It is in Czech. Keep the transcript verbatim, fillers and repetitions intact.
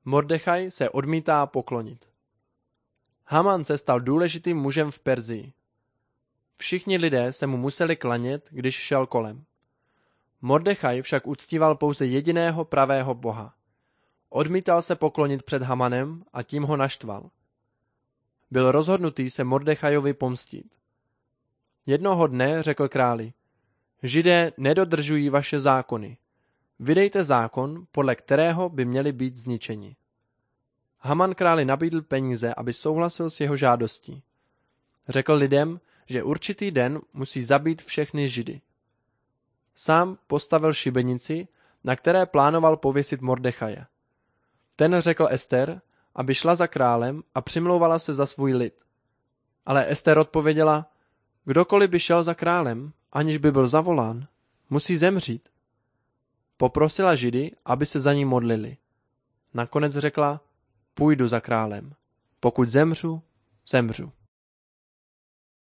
Mordechaj se odmítá poklonit. Haman se stal důležitým mužem v Perzii. Všichni lidé se mu museli klanět, když šel kolem. Mordechaj však uctíval pouze jediného pravého Boha. Odmítal se poklonit před Hamanem a tím ho naštval. Byl rozhodnutý se Mordechajovi pomstít. Jednoho dne řekl králi: Židé nedodržují vaše zákony. Vydejte zákon, podle kterého by měli být zničeni. Haman králi nabídl peníze, aby souhlasil s jeho žádostí. Řekl lidem, že určitý den musí zabít všechny Židy. Sám postavil šibenici, na které plánoval pověsit Mordechaje. Ten řekl Ester, aby šla za králem a přimlouvala se za svůj lid. Ale Ester odpověděla: Kdokoliv by šel za králem, aniž by byl zavolán, musí zemřít. Poprosila Židy, aby se za ní modlili. Nakonec řekla: Půjdu za králem. Pokud zemřu, zemřu.